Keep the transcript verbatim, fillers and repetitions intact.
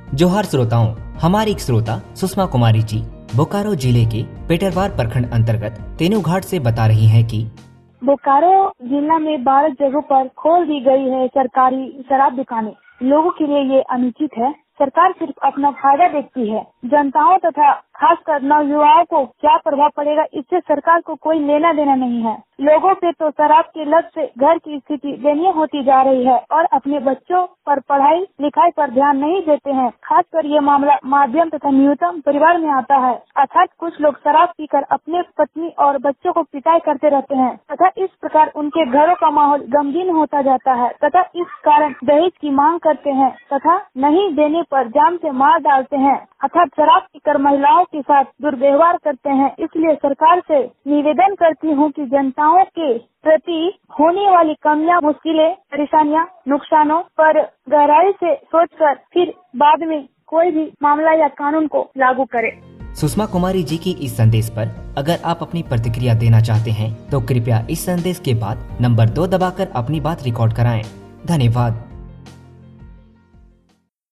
जोहार श्रोताओं, हमारी एक श्रोता सुषमा कुमारी जी बोकारो जिले के पेटरवार प्रखंड अंतर्गत तेनुघाट से बता रही हैं कि बोकारो जिला में बारह जगहों पर खोल दी गई है सरकारी शराब दुकानें। लोगों के लिए ये अनुचित है। सरकार सिर्फ अपना फायदा देखती है। जनताओं तथा खासकर नवयुवाओं को क्या प्रभाव पड़ेगा, इससे सरकार को कोई लेना देना नहीं है। लोगों पे तो शराब के लत से घर की स्थिति दयनीय होती जा रही है और अपने बच्चों पर पढ़ाई लिखाई पर ध्यान नहीं देते हैं। खासकर ये मामला माध्यम तथा न्यूनतम परिवार में आता है। अर्थात कुछ लोग शराब पीकर अपने पत्नी और बच्चों को पिटाई करते रहते हैं तथा इस प्रकार उनके घरों का माहौल गमगीन होता जाता है तथा इस कारण दहेज की मांग करते हैं तथा नहीं देने पर जान से मार डालते हैं। अर्थात शराब पीकर महिलाओं के साथ दुर्व्यवहार करते हैं। इसलिए सरकार से निवेदन करती हूँ कि जनताओं के प्रति होने वाली कमियां, मुश्किलें, परेशानियां, नुकसानों पर गहराई से सोचकर फिर बाद में कोई भी मामला या कानून को लागू करे। सुषमा कुमारी जी की इस संदेश पर अगर आप अपनी प्रतिक्रिया देना चाहते हैं तो कृपया इस संदेश के बाद नंबर दो दबाकर अपनी बात रिकॉर्ड कराएं। धन्यवाद।